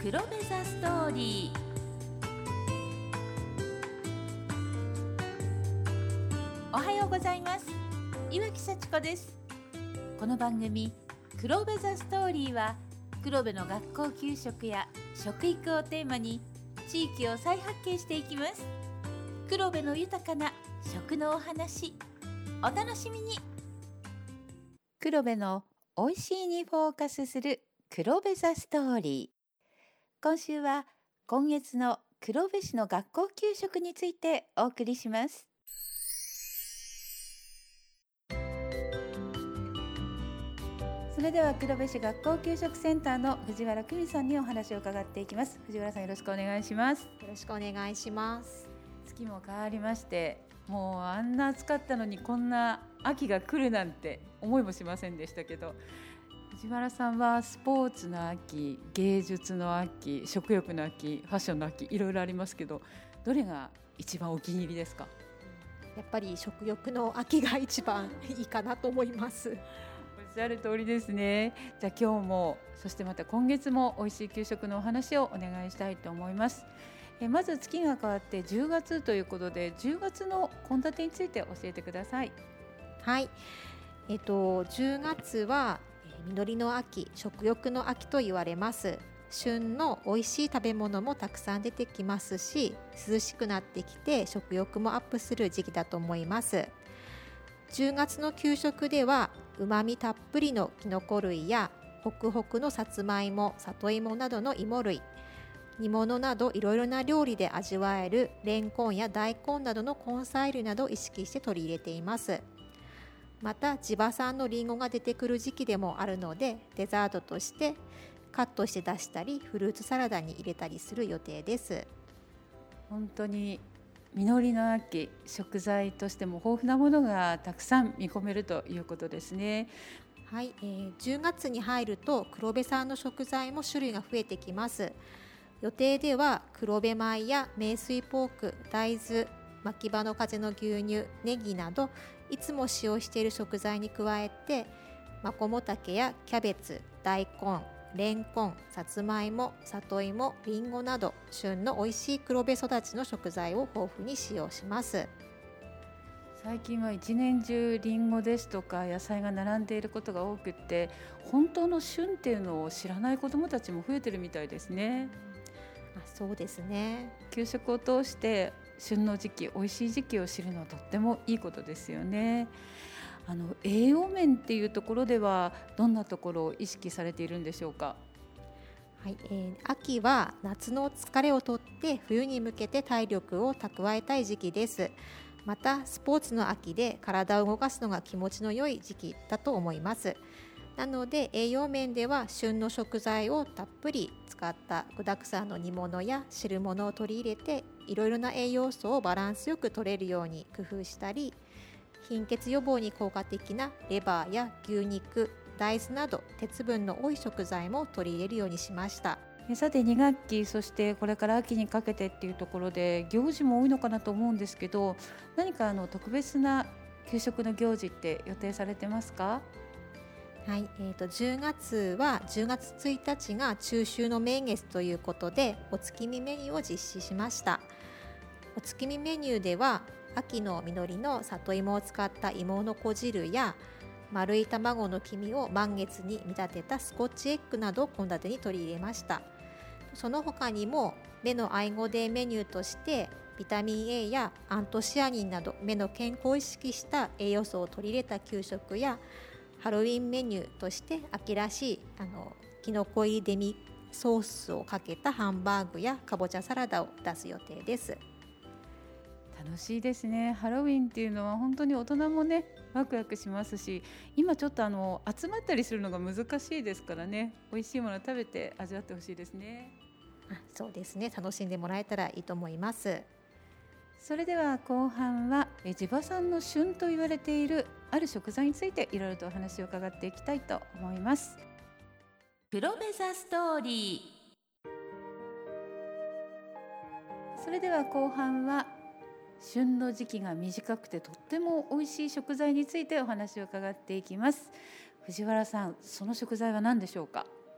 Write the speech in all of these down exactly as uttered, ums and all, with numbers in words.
黒部ザストーリー。おはようございます。岩木幸子です。この番組黒部ザストーリーは、黒部の学校給食や食育をテーマに地域を再発見していきます。黒部の豊かな食のお話、お楽しみに。黒部のおいしいにフォーカスする黒部ザストーリー。今週は今月の黒部市の学校給食についてお送りします。それでは黒部市学校給食センターの藤原久美さんにお話を伺っていきます。藤原さん、よろしくお願いします。 よろしくお願いします。 月も変わりまして、もうあんな暑かったのにこんな秋が来るなんて思いもしませんでしたけど、藤原さんはスポーツの秋、芸術の秋、食欲の秋、ファッションの秋、いろいろありますけど、どれが一番お気に入りですか？ やっぱり食欲の秋が一番いいかなと思います。 おっしゃる通りですね。じゃあ今日も、そしてまた今月も美味しい給食のお話をお願いしたいと思います。えまず月が変わってじゅうがつということで、じゅうがつの献立について教えてください。 はい、えっと、じゅうがつは実りの秋、食欲の秋と言われます。旬の美味しい食べ物もたくさん出てきますし、涼しくなってきて食欲もアップする時期だと思います。じゅうがつの給食ではうまみたっぷりのきのこ類やホクホクのさつまいも、里芋などの芋類、煮物などいろいろな料理で味わえるレンコンや大根などの根菜類などを意識して取り入れています。また地場産のリンゴが出てくる時期でもあるので、デザートとしてカットして出したりフルーツサラダに入れたりする予定です。 本当に実りの秋、食材としても豊富なものがたくさん見込めるということですね。 はい、えー、じゅうがつに入ると黒部産の食材も種類が増えてきます。予定では黒部米や名水ポーク、大豆、牧場の風の牛乳、ネギなどいつも使用している食材に加えて、マコモタケやキャベツ、大根、レンコン、さつまいも、里芋、りんごなど旬の美味しい黒部育ちの食材を豊富に使用します。 最近は一年中リンゴですとか野菜が並んでいることが多くって、本当の旬っていうのを知らない子どもたちも増えてるみたいですね。 あ、そうですね。 給食を通して旬の時期、美味しい時期を知るのはとってもいいことですよね。あの栄養面っていうところではどんなところを意識されているんでしょうか？ はい、えー、秋は夏の疲れをとって冬に向けて体力を蓄えたい時期です。またスポーツの秋で体を動かすのが気持ちの良い時期だと思います。なので栄養面では旬の食材をたっぷり使った具沢山の煮物や汁物を取り入れて、いろいろな栄養素をバランスよく取れるように工夫したり、貧血予防に効果的なレバーや牛肉、大豆など鉄分の多い食材も取り入れるようにしました。 さてに学期、そしてこれから秋にかけてっていうところで行事も多いのかなと思うんですけど、何かあの特別な給食の行事って予定されてますか？ はい、えーと、じゅうがつはじゅうがつついたちが中秋の名月ということで、お月見メニューを実施しました。お月見メニューでは秋の実りの里芋を使った芋のこ汁や丸い卵の黄身を満月に見立てたスコッチエッグなどを献立に取り入れました。その他にも目の愛護デーメニューとしてビタミン A やアントシアニンなど目の健康を意識した栄養素を取り入れた給食や、ハロウィンメニューとして秋らしいあのキノコ入りデミソースをかけたハンバーグやかぼちゃサラダを出す予定です。 楽しいですね。ハロウィンっていうのは本当に大人もねワクワクしますし、今ちょっとあの集まったりするのが難しいですからね、美味しいもの食べて味わってほしいですね。 あ、そうですね。楽しんでもらえたらいいと思います。 それでは後半は地場産の旬と言われているある食材についていろいろとお話を伺っていきたいと思います。黒部ザストーリー。それでは後半は旬の時期が短くてとっても美味しい食材についてお話を伺っていきます。藤原さん、その食材は何でしょうか？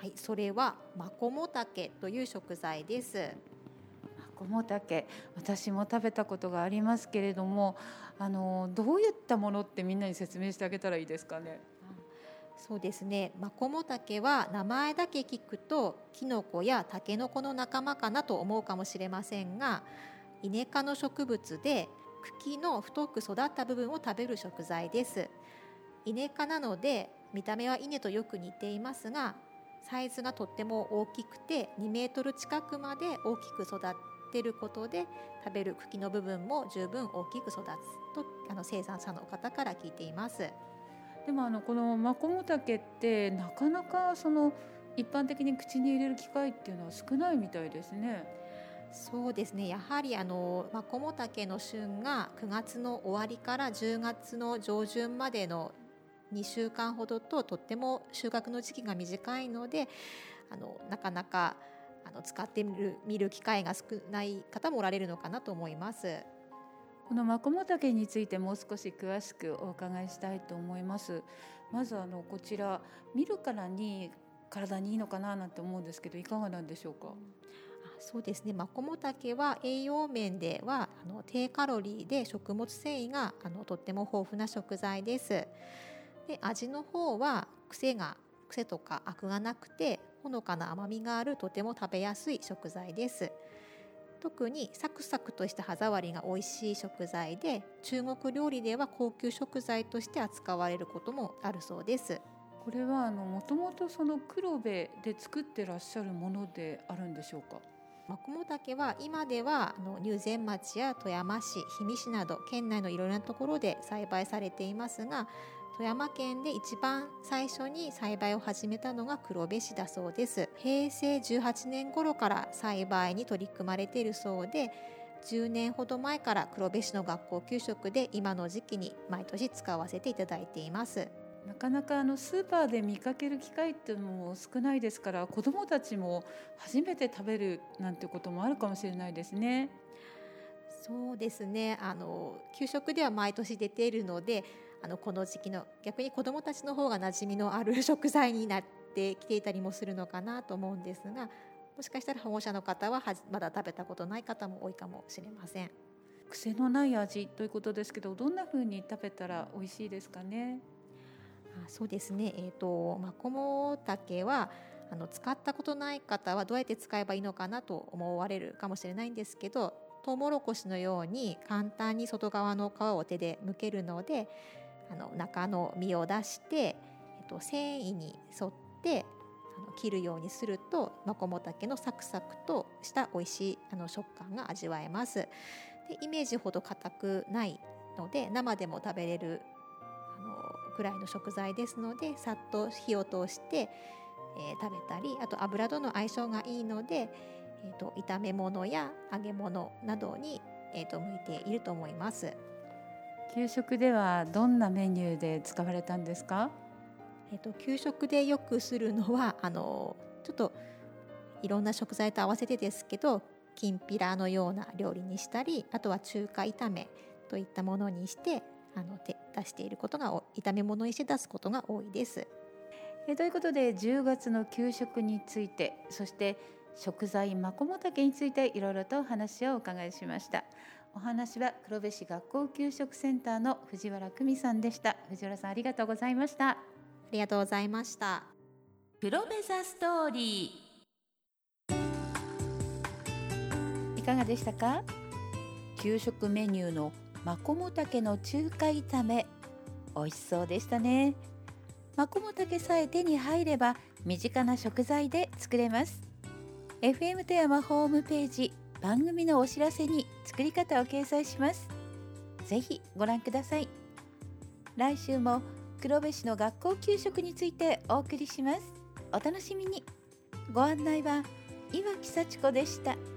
はい、それはマコモタケという食材です。 マコモタケ、私も食べたことがありますけれども、あのどういったものってみんなに説明してあげたらいいですかね。 そうですね、マコモタケは名前だけ聞くとキノコやタケノコの仲間かなと思うかもしれませんが、イネ科の植物で茎の太く育った部分を食べる食材です。イネ科なので見た目は稲とよく似ていますが、サイズがとっても大きくてにメートル近くまで大きく育っていることで、食べる茎の部分も十分大きく育つとあの生産者の方から聞いています。 でもあのこのマコモタケってなかなかその一般的に口に入れる機会っていうのは少ないみたいですね。 そうですね、やはりあのマコモタケの旬がくがつの終わりからじゅうがつの上旬までのにしゅうかんほどと、とっても収穫の時期が短いので、あのなかなかあの使ってみる見る機会が少ない方もおられるのかなと思います。 このマコモタケについてもう少し詳しくお伺いしたいと思います。まずあのこちら見るからに体にいいのかななんて思うんですけど、いかがなんでしょうか。 そうですね、マコモタケは栄養面ではあの低カロリーで食物繊維があのとっても豊富な食材です。で、味の方は癖が癖とかアクがなくてほのかな甘みがあるとても食べやすい食材です。特にサクサクとした歯触りが美味しい食材で、中国料理では高級食材として扱われることもあるそうです。 これはあのもともとその黒部で作ってらっしゃるものであるんでしょうか。 マコモタケは今ではあの入善町や富山市、氷見市など県内のいろいろなところで栽培されていますが、富山県で一番最初に栽培を始めたのが黒部市だそうです。へいせいじゅうはちねん頃から栽培に取り組まれているそうで、じゅうねんほど前から黒部市の学校給食で今の時期に毎年使わせていただいています。 なかなかあのスーパーで見かける機会っていうのも少ないですから、子どもたちも初めて食べるなんてこともあるかもしれないですね。 そうですね、あの給食では毎年出ているので、あのこの時期の逆に子どもたちの方が馴染みのある食材になってきていたりもするのかなと思うんですが、もしかしたら保護者の方ははまだ食べたことない方も多いかもしれません。 癖のない味ということですけど、どんな風に食べたら美味しいですかね。 あ、そうですね、えーと、マコモタケはあの使ったことない方はどうやって使えばいいのかなと思われるかもしれないんですけど、トウモロコシのように簡単に外側の皮を手で剥けるので、あの中の実を出して、えっと、繊維に沿ってあの切るようにすると、マコモタケのサクサクとした美味しいあの食感が味わえます。で、イメージほど硬くないので生でも食べれるあのくらいの食材ですので、さっと火を通して、えー、食べたり、あと油との相性がいいので、えー、と炒め物や揚げ物などに、えー、と向いていると思います。 給食ではどんなメニューで使われたんですか。 えー、と給食でよくするのはあのちょっといろんな食材と合わせてですけど、きんぴらのような料理にしたり、あとは中華炒めといったものにしてあの出していることが、炒め物にして出すことが多いです。 えということでじゅうがつの給食について、そして食材マコモタケについていろいろとお話をお伺いしました。お話は黒部市学校給食センターの藤原久美さんでした。藤原さん、ありがとうございました。 ありがとうございました。 黒部ザストーリー、いかがでしたか。給食メニューのマコモタケの中華炒め、美味しそうでしたね。マコモタケさえ手に入れば身近な食材で作れます。 エフエム 富山ホームページ番組のお知らせに作り方を掲載します。ぜひご覧ください。来週も黒部市の学校給食についてお送りします。お楽しみに。ご案内は岩木幸子でした。